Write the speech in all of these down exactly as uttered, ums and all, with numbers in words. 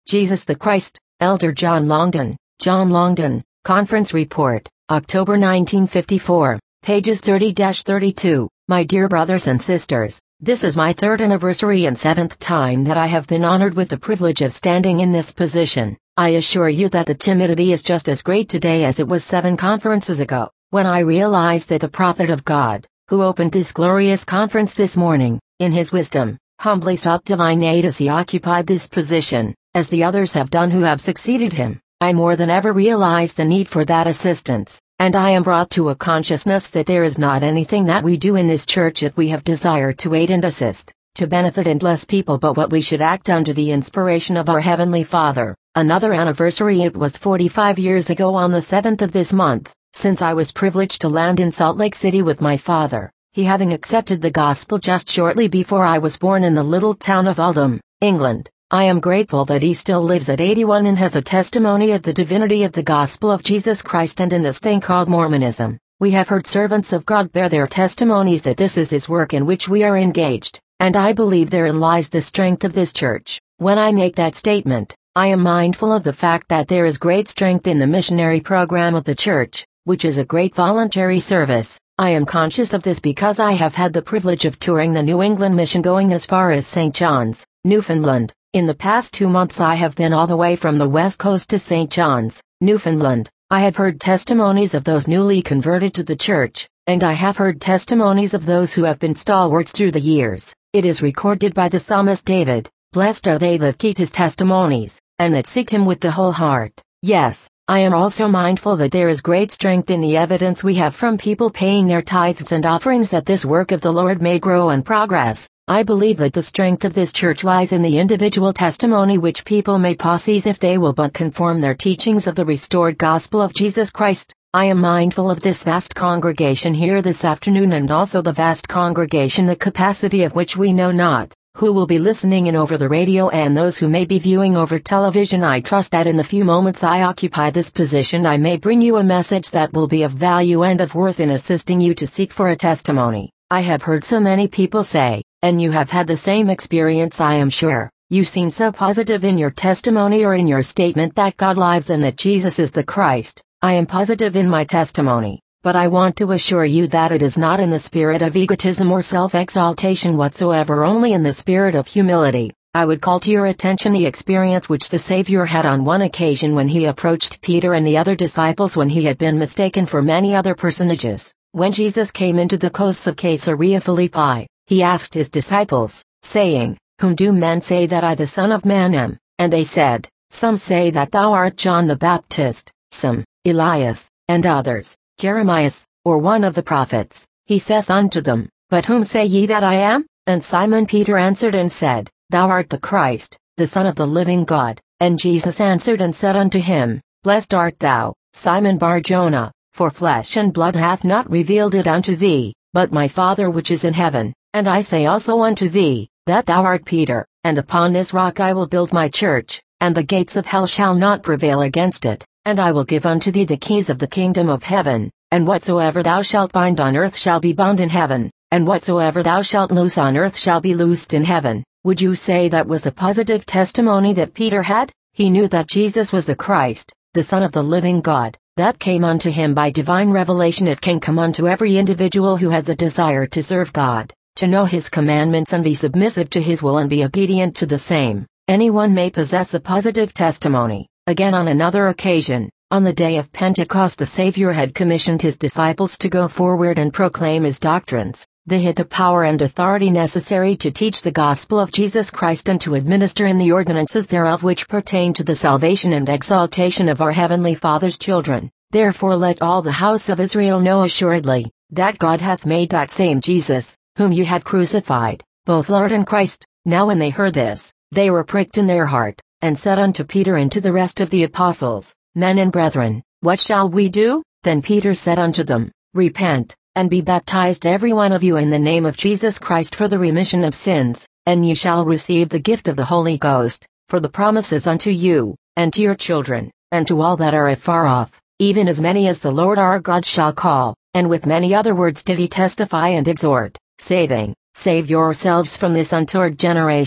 Jesus the Christ, Elder John Longden, John Longden, Conference Report, October nineteen fifty-four, pages thirty to thirty-two. My dear brothers and sisters, this is my third anniversary and seventh time that I have been honored with the privilege of standing in this position. I assure you that the timidity is just as great today as it was seven conferences ago, when I realized that the prophet of God, who opened this glorious conference this morning, in his wisdom, humbly sought divine aid as he occupied this position, as the others have done who have succeeded him. I more than ever realize the need for that assistance, and I am brought to a consciousness that there is not anything that we do in this church if we have desire to aid and assist, to benefit and bless people, but what we should act under the inspiration of our Heavenly Father. Another anniversary. It was forty-five years ago on the seventh of this month, since I was privileged to land in Salt Lake City with my father, he having accepted the gospel just shortly before I was born in the little town of Oldham, England. I am grateful that he still lives at eighty-one and has a testimony of the divinity of the gospel of Jesus Christ. And in this thing called Mormonism, we have heard servants of God bear their testimonies that this is his work in which we are engaged, and I believe therein lies the strength of this church. When I make that statement, I am mindful of the fact that there is great strength in the missionary program of the church, which is a great voluntary service. I am conscious of this because I have had the privilege of touring the New England mission, going as far as Saint John's, Newfoundland. In the past two months I have been all the way from the west coast to Saint John's, Newfoundland. I have heard testimonies of those newly converted to the church, and I have heard testimonies of those who have been stalwarts through the years. It is recorded by the psalmist David, "Blessed are they that keep his testimonies, and that seek him with the whole heart." Yes, I am also mindful that there is great strength in the evidence we have from people paying their tithes and offerings that this work of the Lord may grow and progress. I believe that the strength of this church lies in the individual testimony which people may possess if they will but conform their teachings of the restored gospel of Jesus Christ. I am mindful of this vast congregation here this afternoon, and also the vast congregation the capacity of which we know not, who will be listening in over the radio and those who may be viewing over television. I trust that in the few moments I occupy this position I may bring you a message that will be of value and of worth in assisting you to seek for a testimony. I have heard so many people say, and you have had the same experience I am sure, you seem so positive in your testimony or in your statement that God lives and that Jesus is the Christ. I am positive in my testimony, but I want to assure you that it is not in the spirit of egotism or self-exaltation whatsoever, only in the spirit of humility. I would call to your attention the experience which the Savior had on one occasion when he approached Peter and the other disciples when he had been mistaken for many other personages. When Jesus came into the coasts of Caesarea Philippi, he asked his disciples, saying, "Whom do men say that I the Son of Man am?" And they said, "Some say that thou art John the Baptist, some, Elias, and others, Jeremias, or one of the prophets." He saith unto them, "But whom say ye that I am?" And Simon Peter answered and said, "Thou art the Christ, the Son of the living God." And Jesus answered and said unto him, "Blessed art thou, Simon Bar-Jonah, for flesh and blood hath not revealed it unto thee, but my Father which is in heaven. And I say also unto thee, that thou art Peter, and upon this rock I will build my church, and the gates of hell shall not prevail against it. And I will give unto thee the keys of the kingdom of heaven, and whatsoever thou shalt bind on earth shall be bound in heaven, and whatsoever thou shalt loose on earth shall be loosed in heaven." Would you say that was a positive testimony that Peter had? He knew that Jesus was the Christ, the Son of the living God. That came unto him by divine revelation. It can come unto every individual who has a desire to serve God, to know his commandments and be submissive to his will and be obedient to the same. Anyone may possess a positive testimony. Again, on another occasion, on the day of Pentecost, the Savior had commissioned his disciples to go forward and proclaim his doctrines. They had the power and authority necessary to teach the gospel of Jesus Christ and to administer in the ordinances thereof which pertain to the salvation and exaltation of our Heavenly Father's children. Therefore let all the house of Israel know assuredly, that God hath made that same Jesus, whom you had crucified, both Lord and Christ. Now when they heard this, they were pricked in their heart, and said unto Peter and to the rest of the apostles, "Men and brethren, what shall we do?" Then Peter said unto them, "Repent, and be baptized every one of you in the name of Jesus Christ for the remission of sins, and ye shall receive the gift of the Holy Ghost, for the promises unto you, and to your children, and to all that are afar off, even as many as the Lord our God shall call." And with many other words did he testify and exhort, saying, "Save yourselves from this untoward generation."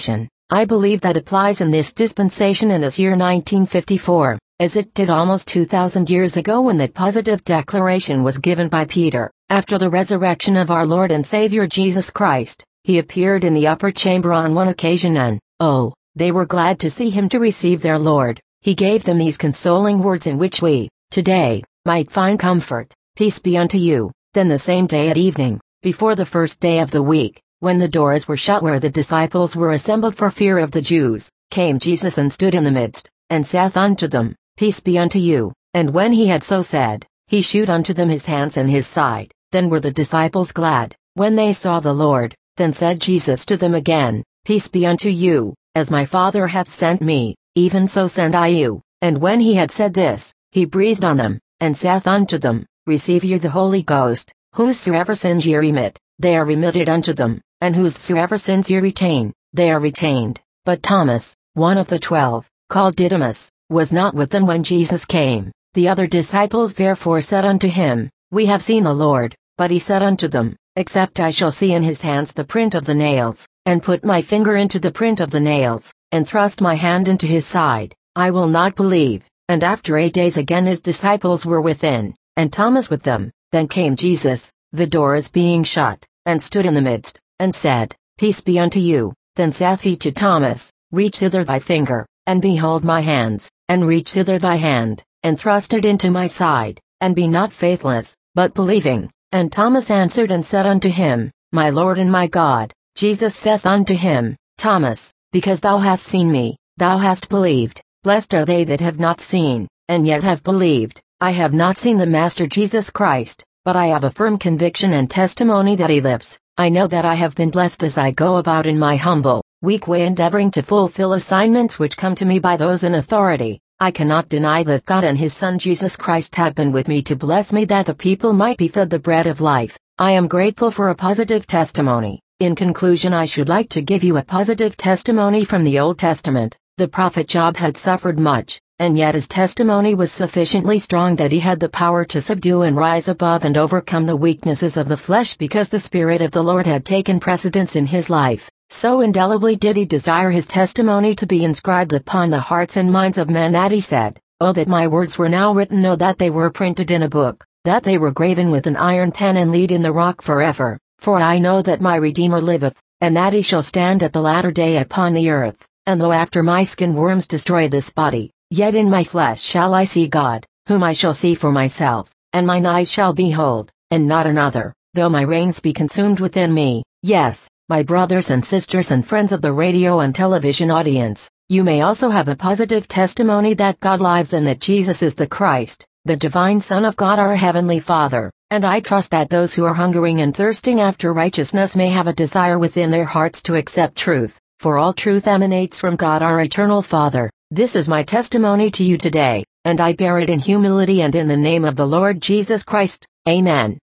I believe that applies in this dispensation in this year nineteen fifty-four, as it did almost two thousand years ago when that positive declaration was given by Peter. After the resurrection of our Lord and Savior Jesus Christ, he appeared in the upper chamber on one occasion and, oh, they were glad to see him to receive their Lord. He gave them these consoling words in which we, today, might find comfort. Peace be unto you. Then the same day at evening, before the first day of the week, when the doors were shut where the disciples were assembled for fear of the Jews, came Jesus and stood in the midst, and saith unto them, Peace be unto you. And when he had so said, he shewed unto them his hands and his side. Then were the disciples glad, when they saw the Lord. Then said Jesus to them again, Peace be unto you. As my Father hath sent me, even so send I you. And when he had said this, he breathed on them, and saith unto them, Receive ye the Holy Ghost. Whosesoever sins ye remit, they are remitted unto them, and whosesoever sins ye retain, they are retained. But Thomas, one of the twelve, called Didymus, was not with them when Jesus came. The other disciples therefore said unto him, We have seen the Lord. But he said unto them, Except I shall see in his hands the print of the nails, and put my finger into the print of the nails, and thrust my hand into his side, I will not believe. And after eight days again his disciples were within, and Thomas with them. Then came Jesus, the doors being shut, and stood in the midst, and said, Peace be unto you. Then saith he to Thomas, Reach hither thy finger, and behold my hands, and reach hither thy hand, and thrust it into my side, and be not faithless, but believing. And Thomas answered and said unto him, My Lord and my God. Jesus saith unto him, Thomas, because thou hast seen me, thou hast believed. Blessed are they that have not seen, and yet have believed. I have not seen the Master Jesus Christ, but I have a firm conviction and testimony that he lives. I know that I have been blessed as I go about in my humble, weak way endeavoring to fulfill assignments which come to me by those in authority. I cannot deny that God and his Son Jesus Christ have been with me to bless me that the people might be fed the bread of life. I am grateful for a positive testimony. In conclusion, I should like to give you a positive testimony from the Old Testament. The prophet Job had suffered much, and yet his testimony was sufficiently strong that he had the power to subdue and rise above and overcome the weaknesses of the flesh because the Spirit of the Lord had taken precedence in his life. So indelibly did he desire his testimony to be inscribed upon the hearts and minds of men that he said, Oh, that my words were now written, oh, that they were printed in a book, that they were graven with an iron pen and laid in the rock forever. For I know that my Redeemer liveth, and that he shall stand at the latter day upon the earth. And though after my skin worms destroy this body, yet in my flesh shall I see God, whom I shall see for myself, and mine eyes shall behold, and not another, though my reins be consumed within me. Yes, my brothers and sisters and friends of the radio and television audience, you may also have a positive testimony that God lives and that Jesus is the Christ, the divine Son of God our Heavenly Father, and I trust that those who are hungering and thirsting after righteousness may have a desire within their hearts to accept truth, for all truth emanates from God our Eternal Father. This is my testimony to you today, and I bear it in humility and in the name of the Lord Jesus Christ. Amen.